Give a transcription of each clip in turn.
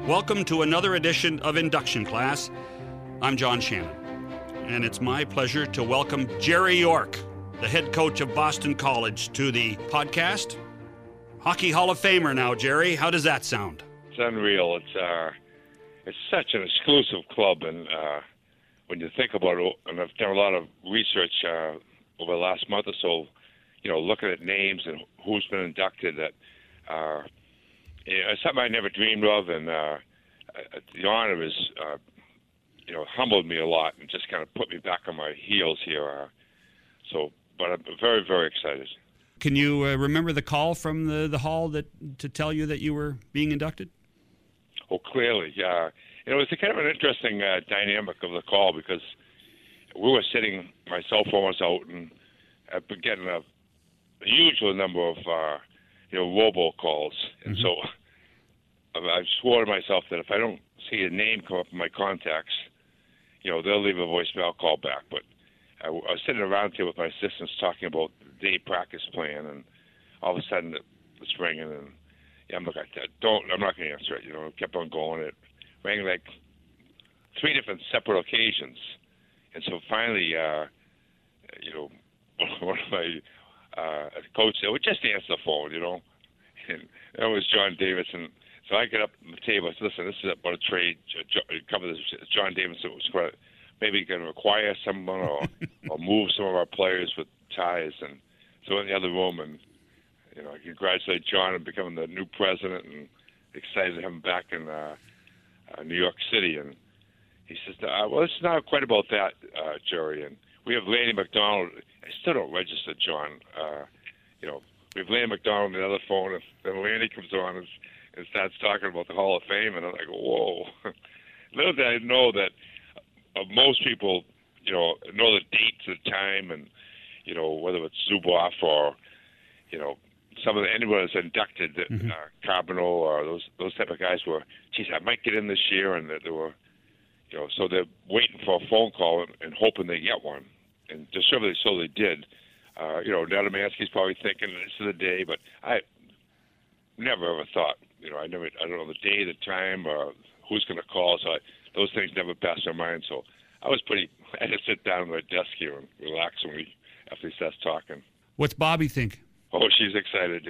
Welcome to another edition of Induction Class. I'm John Shannon, and it's my pleasure to welcome Jerry York, the head coach of Boston College, to the podcast. Hockey Hall of Famer now, Jerry. How does that sound? It's unreal. It's such an exclusive club, and when you think about it, and I've done a lot of research over the last month or so, looking at names and who's been inducted, that it's something I never dreamed of, and the honor is, humbled me a lot and just kind of put me back on my heels here. But I'm very, very excited. Can you remember the call from the hall to tell you that you were being inducted? Oh, clearly, yeah. It's a kind of an interesting dynamic of the call, because we were sitting, my cell phone was out, and I've been getting a huge number of robocalls. And so I swore to myself that if I don't see a name come up in my contacts, they'll leave a voicemail call back. But I was sitting around here with my assistants talking about the day practice plan, and all of a sudden it's ringing, and I'm like, I'm not going to answer it. It kept on going. It rang like 3 different separate occasions. And so finally, one of my coach said, well, just answer the phone, And that was John Davidson. So I get up on the table. I said, listen, this is about a trade. Cover this. John Davidson was maybe going to require someone or move some of our players with ties. And so in the other room, and I congratulate John on becoming the new president, and excited to have him back in New York City. And he says, well, it's not quite about that, Jerry. And we have Lanny McDonald. I still don't register John. We have Lanny McDonald on the other phone, and then Lanny comes on and starts talking about the Hall of Fame, and I'm like, whoa. Little did I know that most people, know the dates, the time, and, whether it's Zuboff or, anyone that's inducted, Carbonneau or those type of guys were, geez, I might get in this year, and that they were, so they're waiting for a phone call and hoping they get one. And so they did. Nadamansky's probably thinking this is the day, but I never ever thought, I don't know the day, the time, or who's going to call. So those things never passed my mind. So I had to sit down at my desk here and relax after he starts talking. What's Bobby think? Oh, she's excited.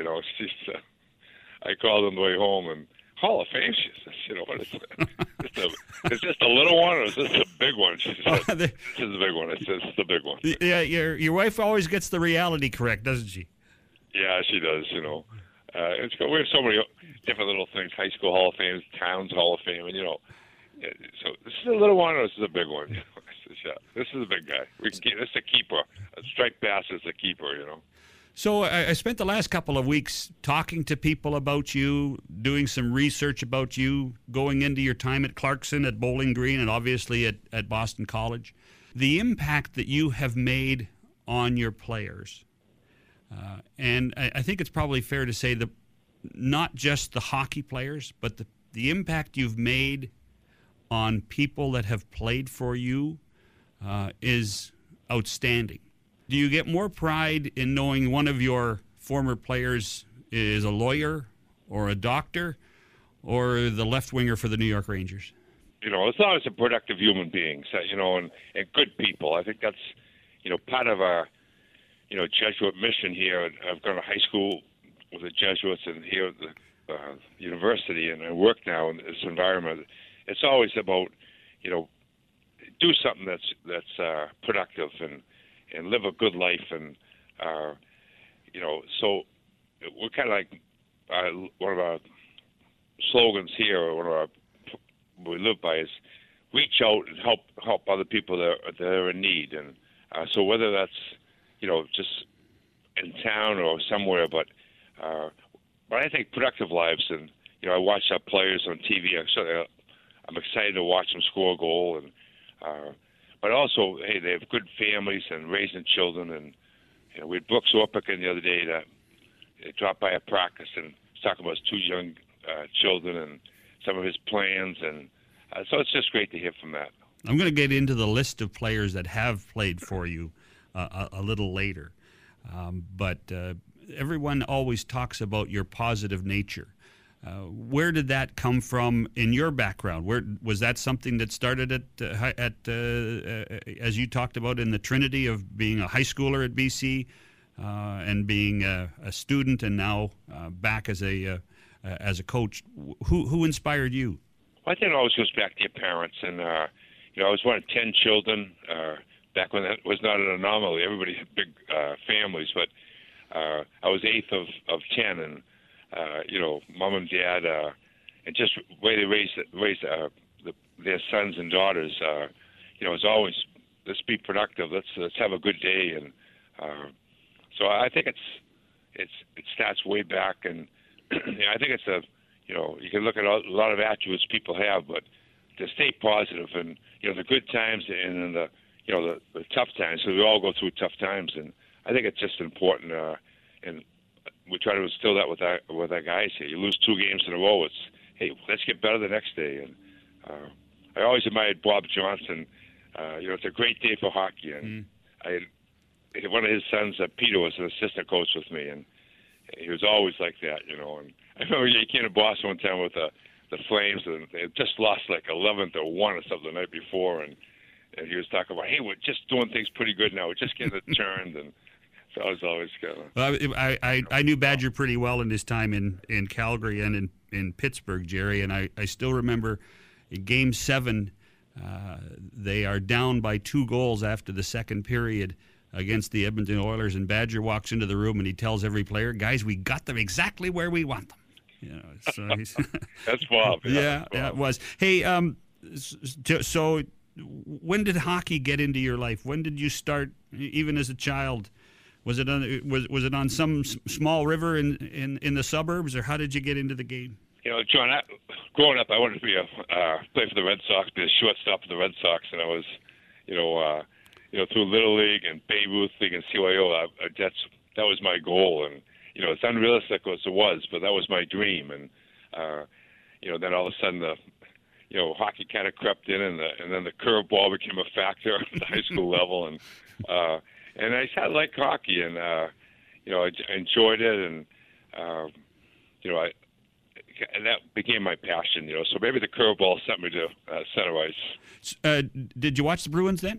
I called on the way home, and Hall of Fame, she says, what is it? Is this the little one, or is this the big one? She said, this is the big one. It's the big one. Yeah, your wife always gets the reality correct, doesn't she? Yeah, she does, It's we have so many different little things, high school Hall of Fame, Towns Hall of Fame, and, so this is a little one, or this is a big one? I said, yeah, this is a big guy. This is a keeper. A striped bass is a keeper, So I spent the last couple of weeks talking to people about you, doing some research about you, going into your time at Clarkson, at Bowling Green, and obviously at Boston College. The impact that you have made on your players. And I think it's probably fair to say that not just the hockey players, but the impact you've made on people that have played for you is outstanding. Do you get more pride in knowing one of your former players is a lawyer or a doctor or the left winger for the New York Rangers? As long as they're productive human beings, and good people. I think that's, part of our, Jesuit mission here. I've gone to high school with the Jesuits and here at the university, and I work now in this environment. It's always about, do something that's productive and live a good life, and so we're kind of like one of our slogans here, or one of our we live by is reach out and help other people that are in need, and so whether that's just in town or somewhere, but I think productive lives, and I watch our players on TV. I'm excited to watch them score a goal, and but also, hey, they have good families and raising children. And we had Brooks Orpik the other day that dropped by a practice and was talking about his 2 young children and some of his plans. And so it's just great to hear from that. I'm going to get into the list of players that have played for you a little later. But everyone always talks about your positive nature. Where did that come from in your background? Where was that something that started as you talked about in the Trinity of being a high schooler at BC and being a student, and now back as a coach? Who inspired you? Well, I think it always goes back to your parents, and I was one of 10 children back when that was not an anomaly. Everybody had big families, but I was eighth of 10, and mom and dad, and just the way they raised their sons and daughters, it's always, let's be productive, let's have a good day, and so I think it starts way back, and I think it's you can look at a lot of attributes people have, but to stay positive, and the good times and the tough times, so we all go through tough times, and I think it's just important, and we try to instill that with our guys here. You lose 2 games in a row, it's, hey, let's get better the next day. And I always admired Bob Johnson. It's a great day for hockey. And one of his sons, Peter, was an assistant coach with me, and he was always like that, And I remember he came to Boston one time with the Flames, and they had just lost like 11-1 or something the night before, and he was talking about, hey, we're just doing things pretty good now. We're just getting it turned, and so I was always kind of... Well, I knew Badger pretty well in his time in Calgary and in Pittsburgh, Jerry, and I still remember in Game 7, they are down by 2 goals after the second period against the Edmonton Oilers, and Badger walks into the room and he tells every player, guys, we got them exactly where we want them. So That's Bob. Yeah, it was. Hey, so when did hockey get into your life? When did you start, even as a child? Was it on some small river in the suburbs, or how did you get into the game? John, growing up, I wanted to be play for the Red Sox, be a shortstop for the Red Sox, and I was, through Little League and Babe Ruth League and CYO, that was my goal, and it's unrealistic as it was, but that was my dream, and then all of a sudden hockey kind of crept in, and then the curveball became a factor at the high school level, and I started to like hockey, and I enjoyed it, and and that became my passion. So maybe the curveball sent me to center ice. Did you watch the Bruins then?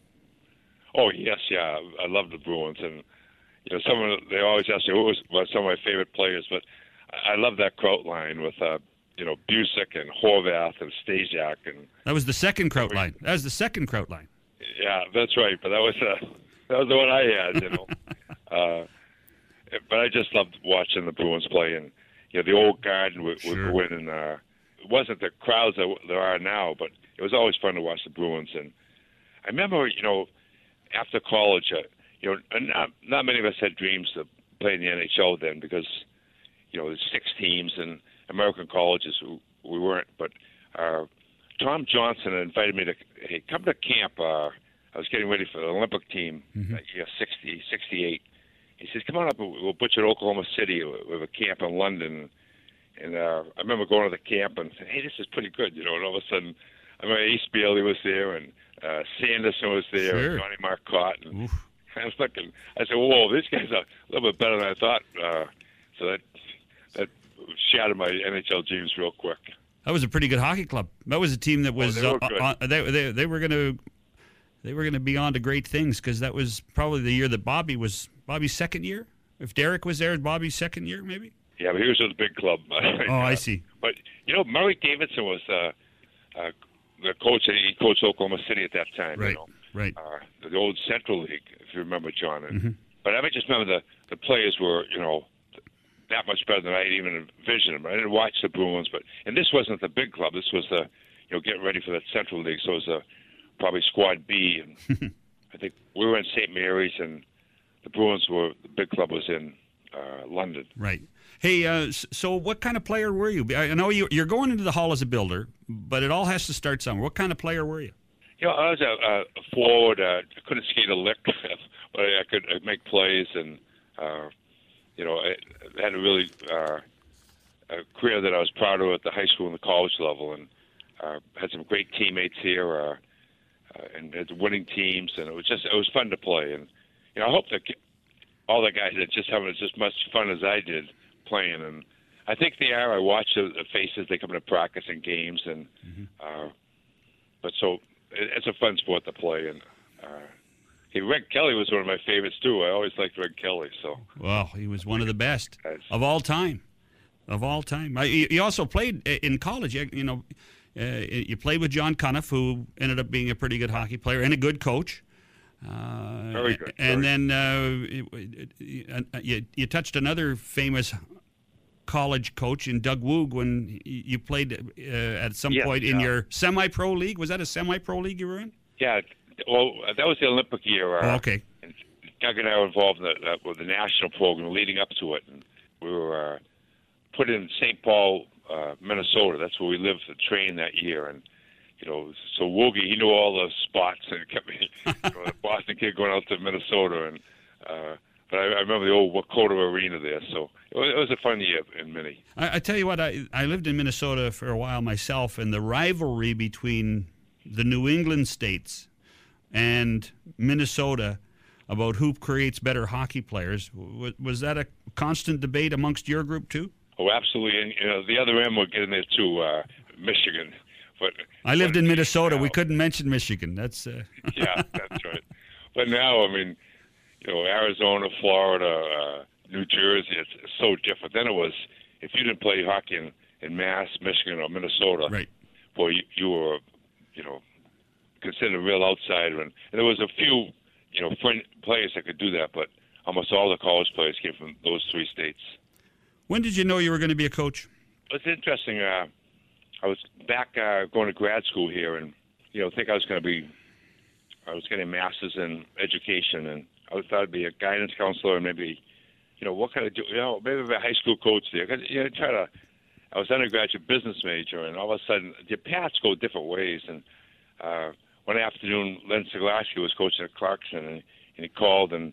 Oh yes, yeah, I love the Bruins, and they always ask me who was some of my favorite players, but I love that Kraut line with Busick and Horvath and Stasiak, and that was the second Kraut line. That was the second Kraut line. Yeah, that's right, but that was the one I had, but I just loved watching the Bruins play, and the old guard would win, and it wasn't the crowds that there are now, but it was always fun to watch the Bruins. And I remember, after college, not many of us had dreams to play in the NHL then, because there's 6 teams and American colleges we weren't. But Tom Johnson invited me to come to camp. I was getting ready for the Olympic team that year, 68. He says, come on up, we'll put you in Oklahoma City. We have a camp in London. And I remember going to the camp and saying, hey, this is pretty good, and all of a sudden, I remember Ace Bailey was there, and Sanderson was there, and Johnny Marcotte. And I was looking, I said, whoa, these guys are a little bit better than I thought. So that shattered my NHL dreams real quick. That was a pretty good hockey club. That was a team that was they were going to be on to great things, because that was probably the year that Bobby's second year. If Derek was there, Bobby's second year, maybe. Yeah, but he was with a big club. I see. But Murray Davidson was the coach. He coached Oklahoma City at that time. Right. Right. The old Central League, if you remember, John. And, but I just remember the players were that much better than I had even envisioned them. I didn't watch the Bruins, and this wasn't the big club. This was the getting ready for that Central League. So it was probably Squad B, and I think we were in St. Mary's, and the Bruins the big club was in London. Right. Hey, so what kind of player were you? I know you're going into the Hall as a builder, but it all has to start somewhere. What kind of player were you? I was a forward. I couldn't skate a lick, but I could make plays, and I had a really a career that I was proud of at the high school and the college level, and had some great teammates here, and had winning teams, and it was fun to play. And I hope that all the guys that just having as much fun as I did playing, and I think they are. I watch the faces. They come to practice and games, and but so it's a fun sport to play. And Red Kelly was one of my favorites too. I always liked Red Kelly. So well, he was one of the best of all time. Of all time. You also played in college. You played with John Cuniff, who ended up being a pretty good hockey player and a good coach. Very good. And then you touched another famous college coach in Doug Woog when you played at some point in your semi-pro league. Was that a semi-pro league you were in? Yeah. Well, that was the Olympic year. Okay. And Doug and I were involved in with the national program leading up to it, and we were put in St. Paul, Minnesota. That's where we lived and trained that year, and so Woogie, he knew all the spots and kept me, the Boston kid going out to Minnesota, and but I remember the old Wakota Arena there, so it was a fun year in Minnie. I tell you what, I lived in Minnesota for a while myself, and the rivalry between the New England states and Minnesota about who creates better hockey players, was that a constant debate amongst your group too? Oh, absolutely, and the other end would get in there too, Michigan. But I lived in Minnesota. We couldn't mention Michigan. That's yeah, that's right. But now, I mean, Arizona, Florida, New Jersey, it's so different. Then it was, if you didn't play hockey in Mass, Michigan, or Minnesota, right? Boy, you were, considered a real outsider. And there was a few, players that could do that, but almost all the college players came from those three states. When did you know you were going to be a coach? It's interesting. I was back going to grad school here, and think I was getting a master's in education, and I thought I'd be a guidance counselor, and maybe, what kind of maybe be a high school coach there. Cause, I was undergraduate business major, and all of a sudden your paths go different ways. And one afternoon, Len Siglaski was coaching at Clarkson, and he called and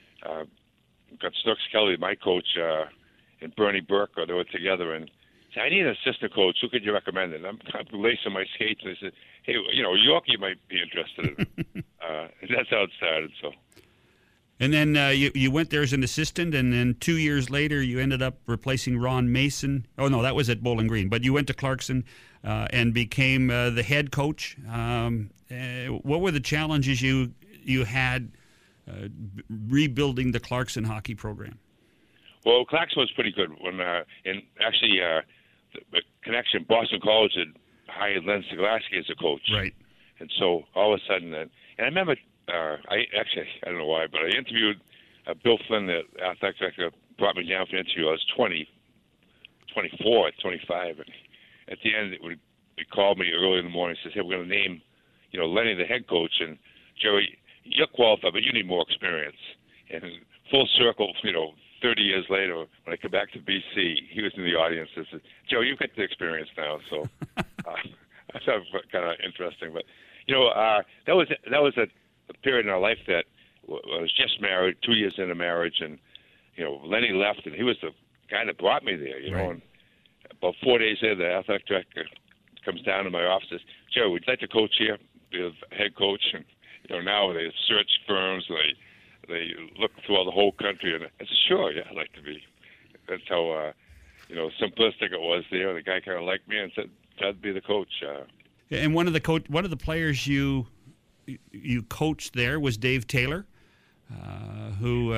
got Snooks Kelly, my coach, and Bernie Burke, they were together, and I need an assistant coach. Who could you recommend? And I'm lacing my skates, and they said, "Hey, Yorkie might be interested in it." And that's how it started. So. And then you went there as an assistant, and then 2 years later you ended up replacing Ron Mason. Oh no, that was at Bowling Green. But you went to Clarkson and became the head coach. What were the challenges you had rebuilding the Clarkson hockey program? Well, Clarkson was pretty good when, and actually. The connection, Boston College had hired Len Siglaski as a coach. Right. And so all of a sudden, and I remember, I don't know why, but I interviewed Bill Flynn, the athletic director, brought me down for an interview. I was 24, 25. And at the end, he called me early in the morning and says, "Hey, we're going to name, Lenny the head coach. And Jerry, you're qualified, but you need more experience." And full circle, 30 years later, when I come back to BC, he was in the audience and said, "Joe, you've got the experience now." So that's kind of interesting. But that was a period in our life that I was just married, 2 years into marriage, and Lenny left, and he was the guy that brought me there. Right. And about 4 days later, the athletic director comes down to my office and says, "Joe, would you like to coach here, be the head coach?" And now they search firms, they look throughout the whole country, and I said, "Sure, yeah, I'd like to be." That's how, simplistic it was there. The guy kind of liked me and said, "I'd be the coach." And one of the players you coached there was Dave Taylor, who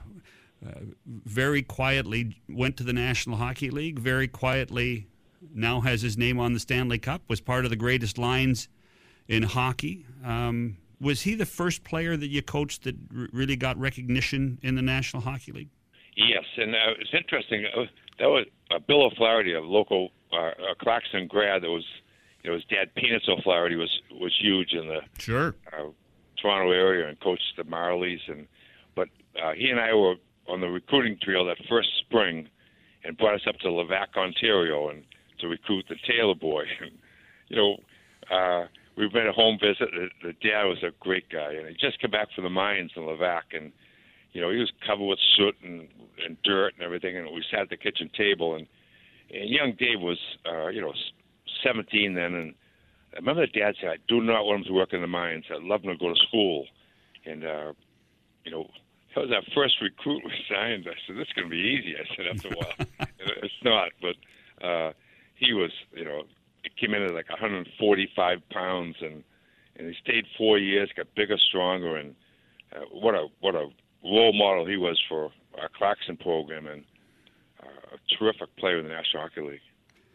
very quietly went to the National Hockey League. Very quietly, now has his name on the Stanley Cup. Was part of the greatest lines in hockey. Was he the first player that you coached that really got recognition in the National Hockey League? Yes, and it's interesting. That was Bill O'Flaherty, a local Clarkson grad. That was, his dad, Peanuts O'Flaherty, was huge in the Toronto area and coached the Marlies. But he and I were on the recruiting trail that first spring, and brought us up to Levack, Ontario, and to recruit the Taylor boy. And, we made a home visit. The dad was a great guy, and he just come back from the mines in Levack, and he was covered with soot and dirt and everything. And we sat at the kitchen table, and young Dave was 17 then, and I remember the dad said, "I do not want him to work in the mines. I'd love him to go to school." And that was our first recruit we signed. I said, this is going to be easy. I said, after a while. It's not, but he was, he came in at like 145 pounds, and he stayed 4 years, got bigger, stronger, and what a role model he was for our Clarkson program, and a terrific player in the National Hockey League.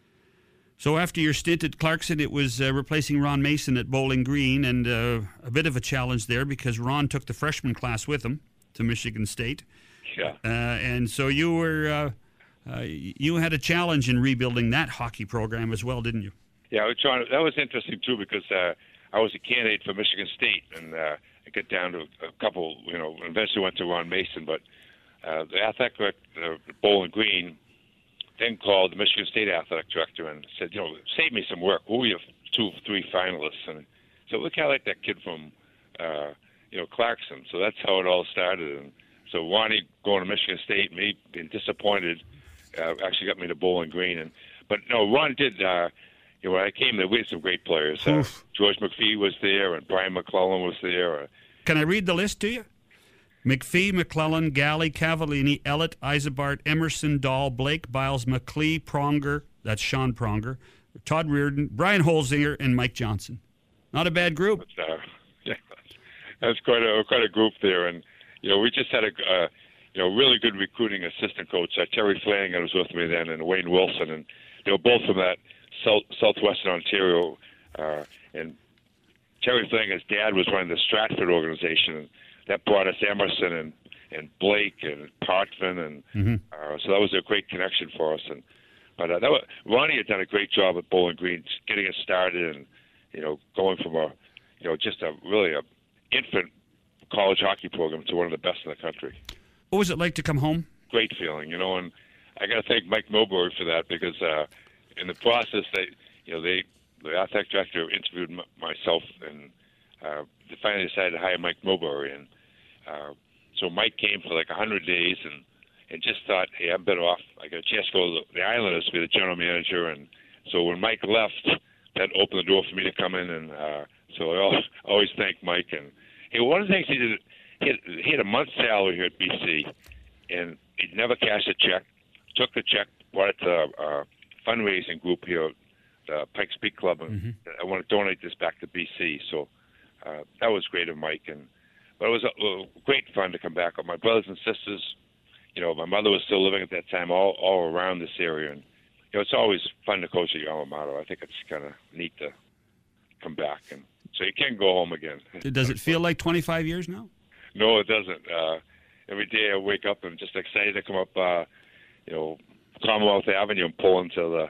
So after your stint at Clarkson, it was replacing Ron Mason at Bowling Green, and a bit of a challenge there because Ron took the freshman class with him to Michigan State. Yeah. And so you were you had a challenge in rebuilding that hockey program as well, didn't you? Yeah, John, that was interesting too because I was a candidate for Michigan State, and I got down to a couple. Eventually went to Ron Mason, but the athletic director, Bowling Green, then called the Michigan State athletic director and said, save me some work. Who are your 2 or 3 finalists? And so we kind of like that kid from, Clarkson. So that's how it all started. And so Ronnie going to Michigan State, me being disappointed, actually got me to Bowling Green. But no, Ron did. When I came there, we had some great players. George McPhee was there, and Brian McClellan was there. Can I read the list to you? McPhee, McClellan, Galley, Cavallini, Ellett, Isabart, Emerson, Dahl, Blake, Biles, McLee, Pronger, that's Sean Pronger, Todd Reardon, Brian Holzinger, and Mike Johnson. Not a bad group. That's quite a group there. And, we just had a really good recruiting assistant coach. Terry Flanagan was with me then, and Wayne Wilson. And they were both from that southwestern Ontario. And Terry Flanagan's dad was running the Stratford organization, and that brought us Emerson and Blake and Partvin, and so that was a great connection for us. But Ronnie had done a great job at Bowling Green, getting us started, and going from a really a infant college hockey program to one of the best in the country. What was it like to come home? Great feeling, and I got to thank Mike Milbury for that because in the process the athletic director interviewed myself, and they finally decided to hire Mike Milbury, and so Mike came for like 100 days and just thought, hey, I'm better off. I got a chance to go to the Islanders to be the general manager, and so when Mike left, that opened the door for me to come in, and so I always thank Mike. And one of the things he did, he had a month's salary here at BC, and he'd never cashed a check. Took the check, brought it to a fundraising group here, the Pikes Peak Club, and I want to donate this back to BC. So that was great of Mike, but it was great fun to come back. My brothers and sisters, my mother was still living at that time, all around this area, and it's always fun to coach at your alma mater. I think it's kind of neat to come back, and so you can go home again. Does it feel like 25 years now? No, it doesn't. Every day I wake up and just excited to come up, Commonwealth Avenue and pull into the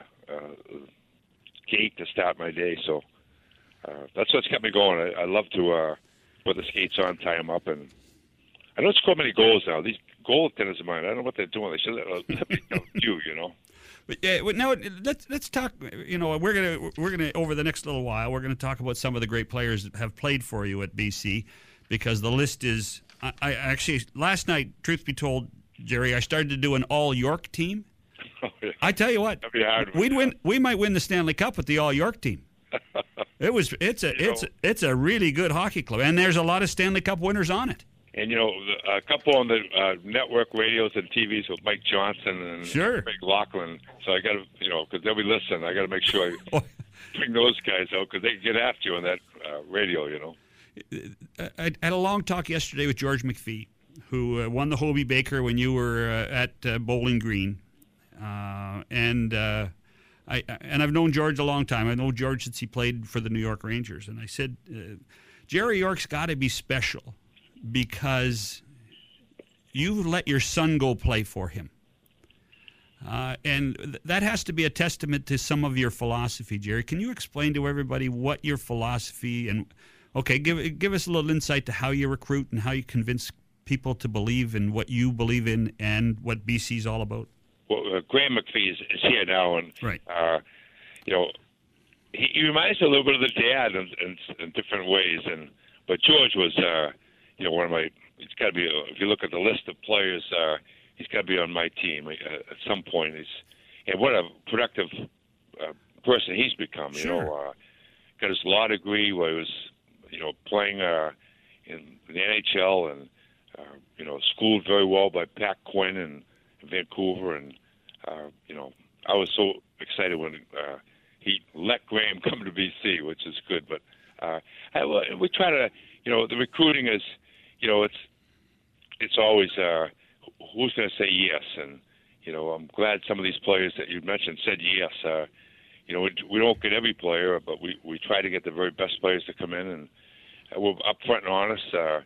gate to start my day. So that's what's kept me going. I love to put the skates on, tie them up, and I don't score many goals now. These goaltenders of mine, I don't know what they're doing. They should let me know you, But now let's talk. We're gonna over the next little while, we're gonna talk about some of the great players that have played for you at BC, because the list is. I actually last night, truth be told, Jerry, I started to do an all York team. Oh, yeah. I tell you what, we'd win. We might win the Stanley Cup with the all York team. It's a really good hockey club, and there's a lot of Stanley Cup winners on it. And a couple on the network radios and TVs with Mike Johnson and Greg Laughlin. So I got to, because they'll be listening. I got to make sure I bring those guys out because they can get after you on that radio. I had a long talk yesterday with George McPhee, who won the Hobey Baker when you were at Bowling Green, and I've known George a long time. I know George since he played for the New York Rangers, and I said, Jerry York's got to be special because you let your son go play for him. And that has to be a testament to some of your philosophy, Jerry. Can you explain to everybody what your philosophy and give us a little insight to how you recruit and how you convince people to believe in what you believe in and what BC's all about? Well, Graham McPhee is here now, and right. He reminds me a little bit of the dad in different ways, but George was one of my. It's got to be. If you look at the list of players, he's got to be on my team at some point. And what a productive person he's become. Sure. Got his law degree where he was, playing in the NHL and schooled very well by Pat Quinn in Vancouver, and I was so excited when he let Graham come to BC, which is good. But we try to, the recruiting is, it's always who's going to say yes, and I'm glad some of these players that you mentioned said yes. We don't get every player, but we try to get the very best players to come in, and we're upfront and honest.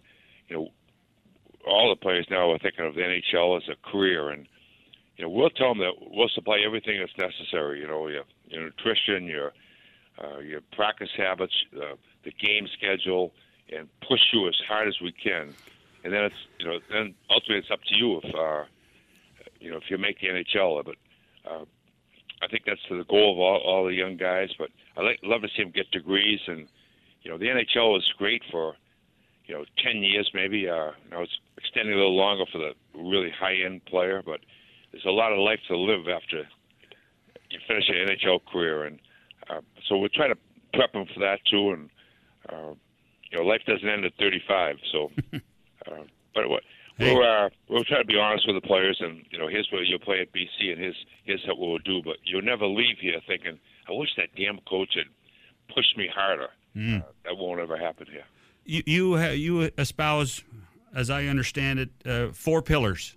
All the players now are thinking of the NHL as a career, and we'll tell them that we'll supply everything that's necessary. Your nutrition, your practice habits, the game schedule, and push you as hard as we can. And then then ultimately it's up to you if you make the NHL. But I think that's the goal of all the young guys. But love to see them get degrees, and the NHL is great for 10 years maybe. Now it's extending a little longer for the really high-end player, but there's a lot of life to live after you finish your NHL career, and so we try to prep them for that too. And life doesn't end at 35, so. But we'll try to be honest with the players, and here's where you'll play at BC, and here's what we'll do. But you'll never leave here thinking, I wish that damn coach had pushed me harder. That won't ever happen here. You espouse, as I understand it, 4 pillars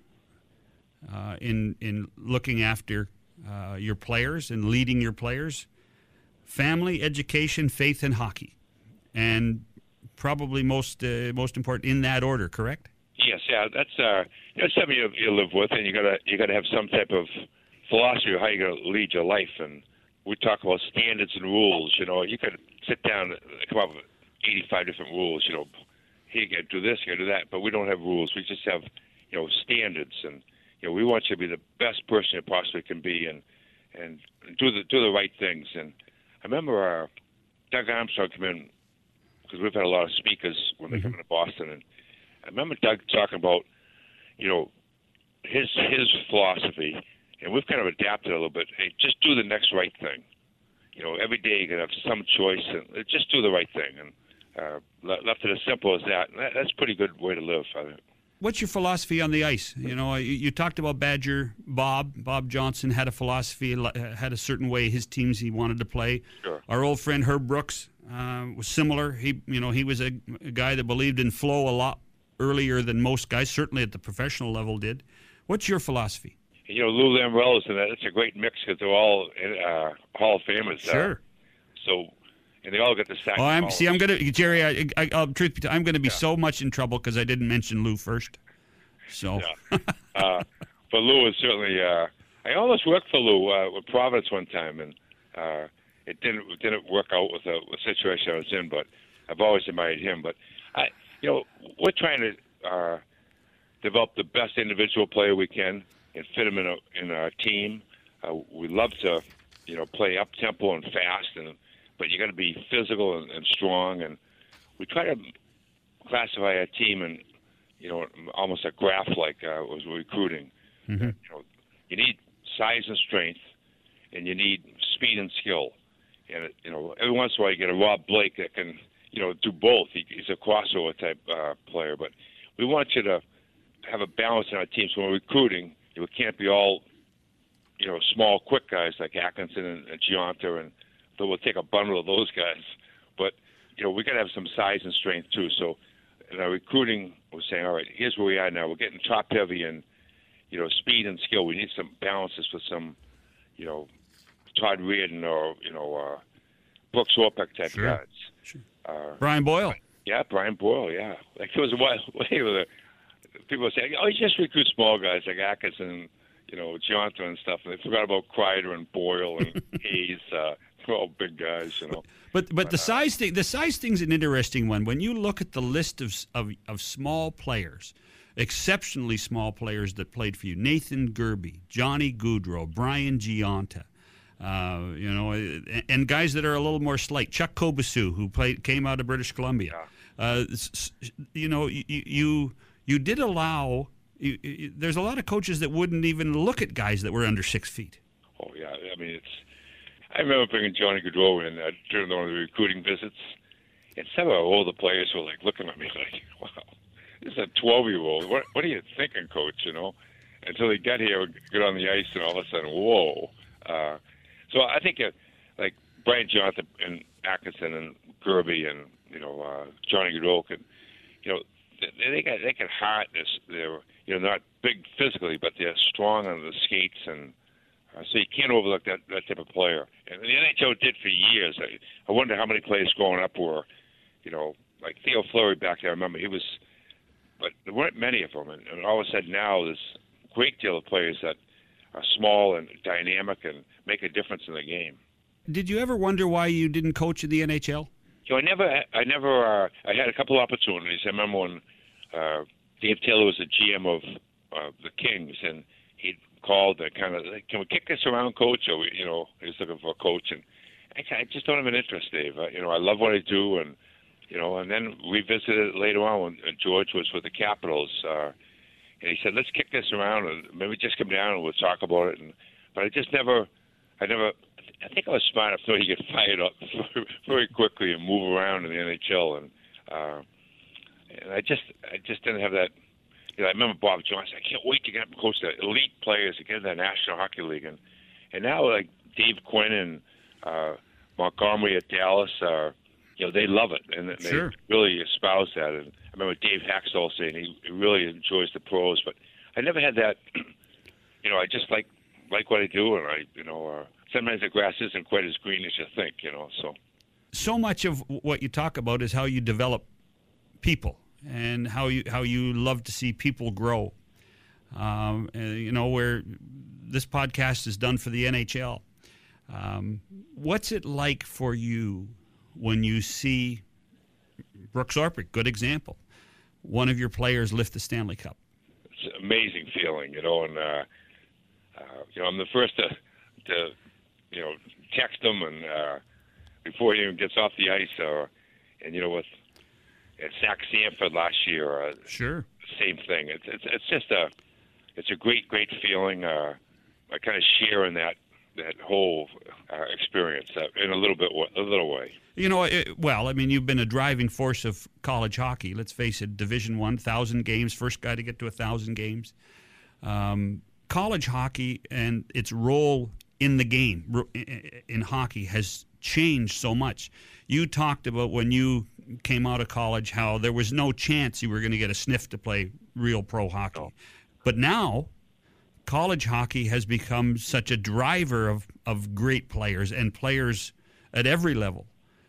in looking after your players and leading your players: family, education, faith, and hockey, and probably most important in that order. Correct? Yes, yeah. That's something you live with, and you gotta have some type of philosophy of how you're gonna lead your life. And we talk about standards and rules. You could sit down and come up with 85 different rules. Here you gotta do this, you gotta do that, but we don't have rules. We just have standards, and we want you to be the best person you possibly can be, and do the right things. And I remember Doug Armstrong came in, because we've had a lot of speakers when they come into Boston, and I remember Doug talking about his philosophy, and we've kind of adapted a little bit. Hey, just do the next right thing. Every day you can have some choice, and just do the right thing. And left it as simple as that. And that's a pretty good way to live, I think. What's your philosophy on the ice? You talked about Badger Bob Johnson had a philosophy, had a certain way his teams he wanted to play. Sure. Our old friend Herb Brooks was similar. He was a guy that believed in flow a lot earlier than most guys, certainly at the professional level did. What's your philosophy? Lou Lamoriello's in that. It's a great mix because they're all Hall of Famers. Sure. And they all get the sack. I'm gonna, Jerry. Truth be told, I'm gonna be so much in trouble because I didn't mention Lou first. So. Yeah. But Lou is certainly. I almost worked for Lou with Providence one time, and it didn't work out with the situation I was in. But I've always admired him. But we're trying to develop the best individual player we can and fit him in our team. We love to, play up tempo and fast, but you got to be physical and strong. And we try to classify our team in, almost a graph like was recruiting. Mm-hmm. You need size and strength, and you need speed and skill. And every once in a while you get a Rob Blake that can do both. He's a crossover type player, but we want you to have a balance in our team. So when we're recruiting, it can't be all small, quick guys like Atkinson and Giunta, and so we'll take a bundle of those guys. But we got to have some size and strength too. So in our recruiting, we're saying, all right, here's where we are now. We're getting top heavy in speed and skill. We need some balances with some Todd Reardon or Brooks Orpik type guys. Sure. Brian Boyle. Yeah, Brian Boyle. Yeah, like there was a while where people were saying, "Oh, you just recruit small guys like Atkinson, Giunta and stuff," and they forgot about Kreider and Boyle and Hayes. They're all big guys, But the size thing's an interesting one. When you look at the list of small players, exceptionally small players that played for you: Nathan Gerbe, Johnny Gaudreau, Brian Giunta. And guys that are a little more slight. Chuck Kobasu, who came out of British Columbia. You did allow. There's a lot of coaches that wouldn't even look at guys that were under 6 feet. Oh yeah, I mean I remember bringing Johnny Gaudreau in during one of the recruiting visits, and some of our older players were like looking at me like, "Wow, this is a 12-year-old. What are you thinking, Coach? You know, until he got here, get on the ice, and all of a sudden, whoa. So I think like Brian Johnson and Atkinson and Gerby and Johnny Gaudreau can, they can heart this. They're not big physically, but they're strong on the skates, and so you can't overlook that type of player. And the NHL did for years. I wonder how many players growing up were, like Theo Fleury back there. I remember he was, but there weren't many of them. And all of a sudden now there's a great deal of players that are small and dynamic and make a difference in the game. Did you ever wonder why you didn't coach in the NHL? I had a couple opportunities. I remember when Dave Taylor was the GM of the Kings, and he called and kind of, can we kick this around, Coach? Or he was looking for a coach, and I just don't have an interest, Dave. I love what I do, and and then we visited later on when George was with the Capitals, and he said, let's kick this around and maybe just come down and we'll talk about it. But I think I was smart enough so he could fire it up very quickly and move around in the NHL, and I just didn't have that. I remember Bob Johnson. I can't wait to get up and coach the elite players again in the National Hockey League, and now like Dave Quinn and Montgomery at Dallas are. They love it, and they really espouse that. And I remember Dave Haxtell saying he really enjoys the pros, but I never had that. I just like what I do, and sometimes the grass isn't quite as green as you think. So much of what you talk about is how you develop people and how you love to see people grow. Where this podcast is done for the NHL. What's it like for you when you see Brooks Orpik, good example, one of your players lift the Stanley Cup? It's an amazing feeling, and I'm the first to text him, and before he even gets off the ice, with Zach Sanford last year, sure, same thing. It's just a great feeling. I kind of share in that whole experience in a little way. You've been a driving force of college hockey. Let's face it, Division I, 1,000 games, first guy to get to 1,000 games. College hockey and its role in the game, in hockey, has changed so much. You talked about when you came out of college how there was no chance you were going to get a sniff to play real pro hockey. No. But now college hockey has become such a driver of great players and players at every level.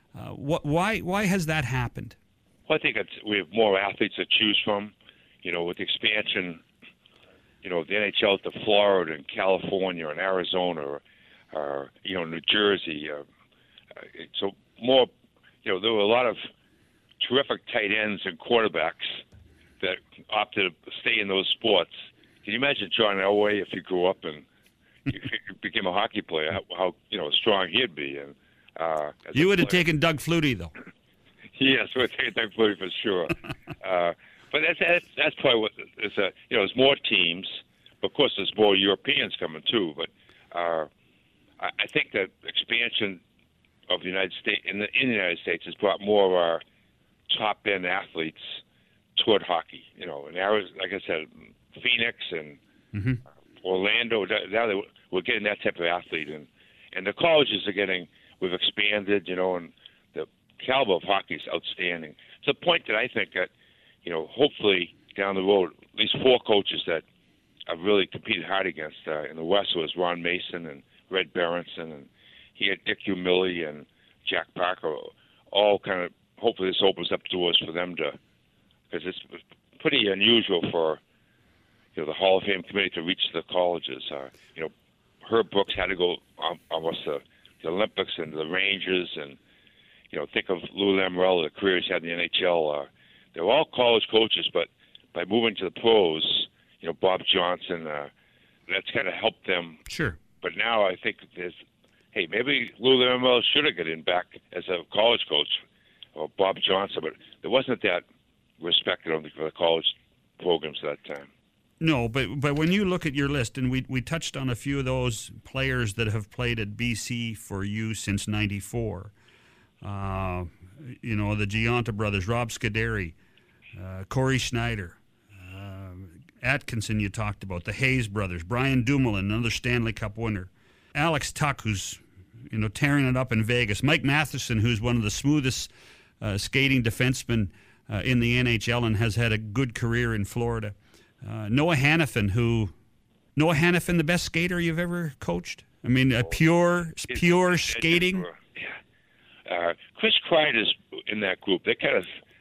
Why has that happened? Well, I think we have more athletes to choose from. With the expansion, the NHL to Florida and California and Arizona, or New Jersey. So more, there were a lot of terrific tight ends and quarterbacks that opted to stay in those sports. Can you imagine John Elway if he grew up and he became a hockey player? How strong he'd be. And you would have taken Doug Flutie, though. Yes, we'd take Doug Flutie for sure. But that's probably what it's there's more teams. But of course, there's more Europeans coming too. But I think that expansion of the United States in the United States has brought more of our top end athletes toward hockey. And Arizona, like I said, Phoenix and Orlando. Now we're getting that type of athlete, and the colleges are getting. We've expanded, and the caliber of hockey is outstanding. To the point that I think that, hopefully down the road, at least 4 coaches that I've really competed hard against in the West was Ron Mason and Red Berenson, and he had Dick Umili and Jack Parker, all kind of. Hopefully, this opens up doors for them to, because it's pretty unusual for the Hall of Fame committee to reach the colleges. Herb Brooks had to go almost the Olympics and the Rangers, and think of Lou Lamoriello, the career he's had in the NHL. They're all college coaches, but by moving to the pros, Bob Johnson, that's kind of helped them. Sure. But now I think maybe Lou Lamoriello should have got in back as a college coach, or Bob Johnson, but there wasn't that respect for the college programs at that time. No, but when you look at your list, and we touched on a few of those players that have played at BC for you since '94, the Giunta brothers, Rob Scuderi, Corey Schneider, Atkinson you talked about, the Hayes brothers, Brian Dumoulin, another Stanley Cup winner, Alex Tuck, who's tearing it up in Vegas, Mike Matheson, who's one of the smoothest skating defensemen in the NHL and has had a good career in Florida, Noah Hannafin, the best skater you've ever coached? I mean, pure skating. Yeah. Chris Kreider's in that group. They kind of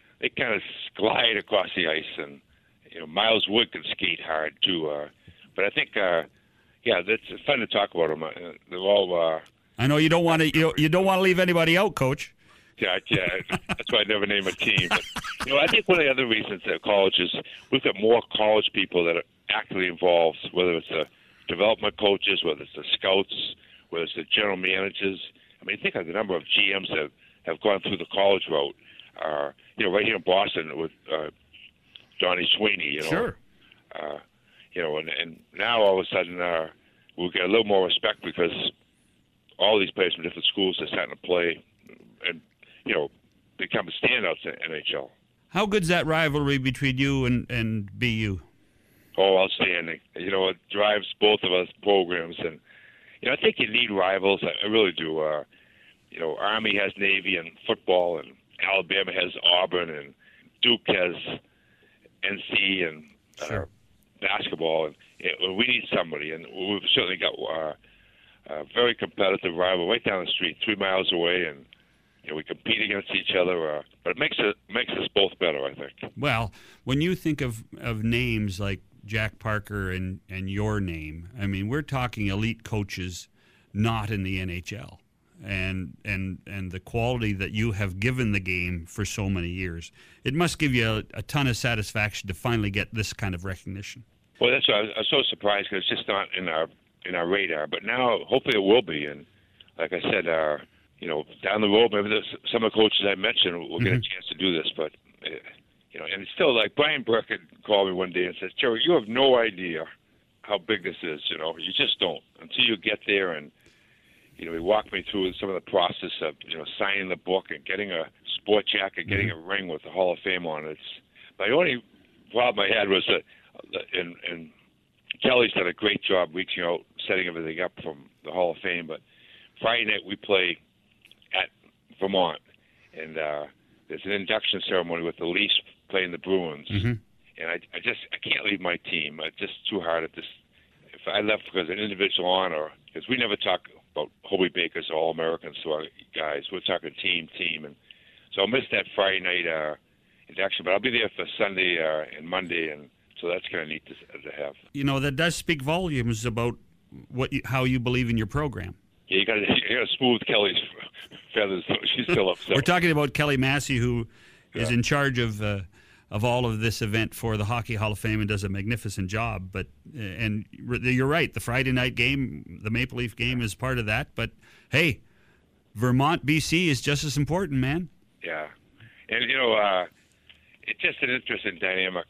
glide across the ice, and Miles Wood can skate hard too. But I think, it's fun to talk about them. They're all. I know you don't want to leave anybody out, Coach. Yeah. That's why I never name a team. But, I think one of the other reasons that college is we've got more college people that are actively involved, whether it's the development coaches, whether it's the scouts, whether it's the general managers. I mean, think of the number of GMs that have gone through the college route. Right here in Boston with Donnie Sweeney. Sure. And now all of a sudden we'll get a little more respect because all these players from different schools are starting to play and become standouts in NHL. How good's that rivalry between you and BU? Oh, outstanding. It drives both of us programs, and I think you need rivals. I really do. Army has Navy and football, and Alabama has Auburn, and Duke has NC and sure. Basketball, and we need somebody, and we've certainly got a very competitive rival right down the street, 3 miles away, and we compete against each other. But it makes us both better, I think. Well, when you think of names like Jack Parker and your name, I mean, we're talking elite coaches, not in the NHL. And the quality that you have given the game for so many years, it must give you a ton of satisfaction to finally get this kind of recognition. Well, that's why I was so surprised because it's just not in our radar. But now, hopefully, it will be. And like I said, down the road, maybe some of the coaches I mentioned will get a chance to do this. But and it's still like Brian Burke had called me one day and says, "Jerry, you have no idea how big this is. You just don't until you get there." And he walked me through some of the process of, signing the book and getting a sport jacket, getting a ring with the Hall of Fame on it. My only problem I had was and Kelly's done a great job reaching out, setting everything up from the Hall of Fame. But Friday night we play at Vermont, and there's an induction ceremony with the Leafs playing the Bruins. Mm-hmm. And I can't leave my team. It's just too hard at this. If I left because an individual honor, because we never talk about Hobie Baker's All-Americans to our guys. We're talking team. And so I'll miss that Friday night induction, but I'll be there for Sunday and Monday, and so that's kind of neat to have. That does speak volumes about how you believe in your program. Yeah, you got to smooth Kelly's feathers. She's still upset. We're talking about Kelly Massey, who is in charge of all of this event for the Hockey Hall of Fame and does a magnificent job. But and you're right, the Friday night game, the Maple Leaf game, is part of that. But hey, Vermont, BC is just as important, man. Yeah, and it's just an interesting dynamic.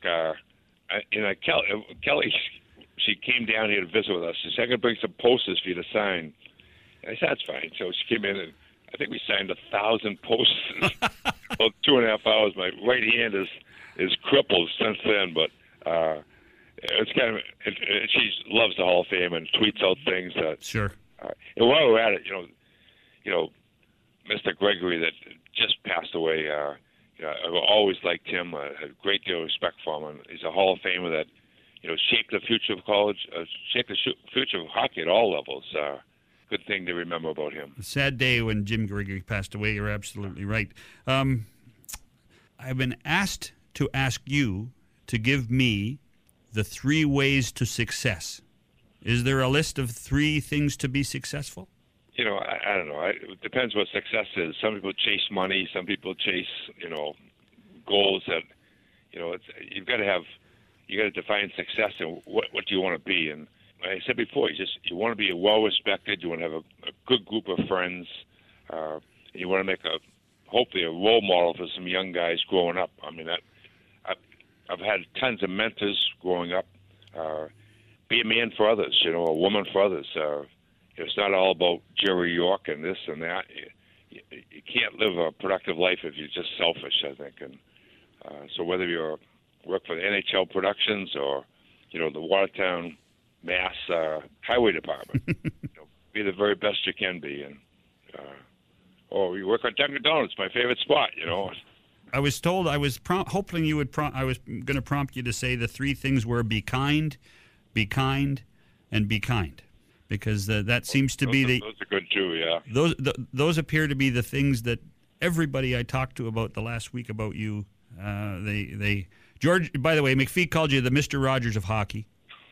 Kelly, she came down here to visit with us. She said, "I can bring some posters for you to sign." And I said, "That's fine." So she came in, and I think we signed 1,000 posters. About 2.5 hours. My right hand is crippled since then, but it's kind of. And she loves the Hall of Fame and tweets out things. Sure. And while we're at it, Mr. Gregory that just passed away. I've always liked him. I had a great deal of respect for him. And he's a Hall of Famer that shaped the future of college, shaped the future of hockey at all levels. Good thing to remember about him. A sad day when Jim Gregory passed away. You're absolutely right. I've been asked to ask you to give me the 3 ways to success. Is there a list of 3 things to be successful? I don't know. It depends what success is. Some people chase money. Some people chase, goals that, you've got to define success and what do you want to be. And like I said before, you want to be well-respected. You want to have a good group of friends. And you want to make hopefully a role model for some young guys growing up. I mean, I've had tons of mentors growing up. Be a man for others, a woman for others. It's not all about Jerry York and this and that. You can't live a productive life if you're just selfish, I think. And So whether you work for the NHL Productions or, the Watertown, Mass Highway Department, be the very best you can be. And or you work at Dunkin' Donuts, my favorite spot. I was told I was hoping you would. I was going to prompt you to say the three things were be kind, and be kind, because that seems to be those are good too. Yeah. Those appear to be the things that everybody I talked to about the last week about you. George. By the way, McPhee called you the Mr. Rogers of hockey.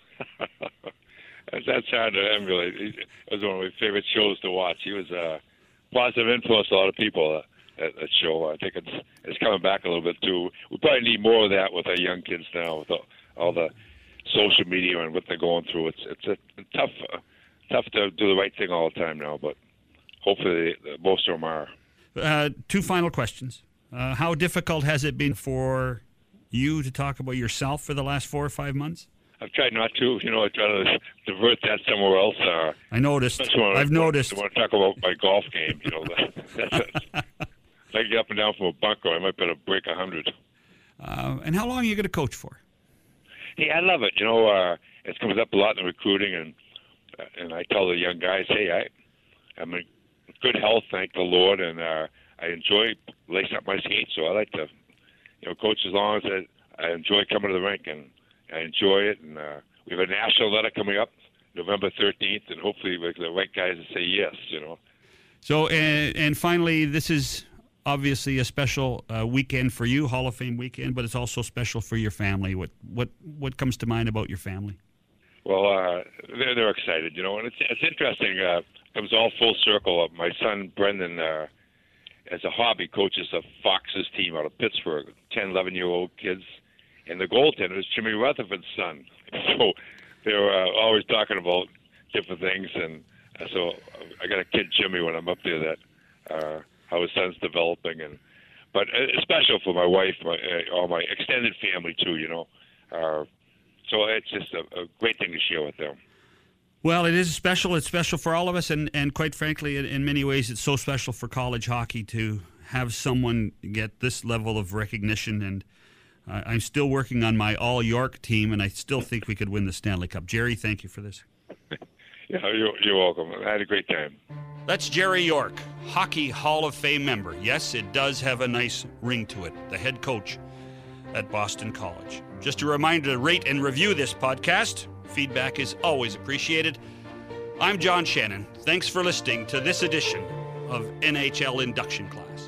That's hard to emulate. It was one of my favorite shows to watch. He was a positive influence on a lot of people at that show. I think it's coming back a little bit too. We probably need more of that with our young kids now, with all the social media and what they're going through. It's tough to do the right thing all the time now, but hopefully most of them are. Two final questions. How difficult has it been for you to talk about yourself for the last 4 or 5 months? I've tried not to. I try to divert that somewhere else. I noticed. I've noticed. I want to talk about my golf game. That's it. If I get up and down from a bunker, I might better break 100. And how long are you going to coach for? Hey, I love it. It comes up a lot in recruiting, and I tell the young guys, hey, I'm in good health, thank the Lord, and I enjoy lacing up my skates. So I like to, coach as long as I enjoy coming to the rink, and I enjoy it. And we have a national letter coming up November 13th, and hopefully we're the right guys to say yes. So, and finally, this is obviously a special weekend for you, Hall of Fame weekend, but it's also special for your family. What comes to mind about your family? Well, they're excited, and it's interesting. It comes all full circle. My son Brendan, as a hobby, coaches the Foxes team out of Pittsburgh, 10, 11-year-old kids, and the goaltender is Jimmy Rutherford's son. So they're always talking about different things, and so I got to kid Jimmy when I'm up there that how his son's developing, but it's special for my wife, all my extended family too. So it's just a great thing to share with them. Well, it is special. It's special for all of us, and quite frankly, in many ways, it's so special for college hockey to have someone get this level of recognition. And I'm still working on my all-York team, and I still think we could win the Stanley Cup. Jerry, thank you for this. Yeah, you're welcome. I had a great time. That's Jerry York, Hockey Hall of Fame member. Yes, it does have a nice ring to it. The head coach at Boston College. Just a reminder to rate and review this podcast. Feedback is always appreciated. I'm John Shannon. Thanks for listening to this edition of NHL Induction Class.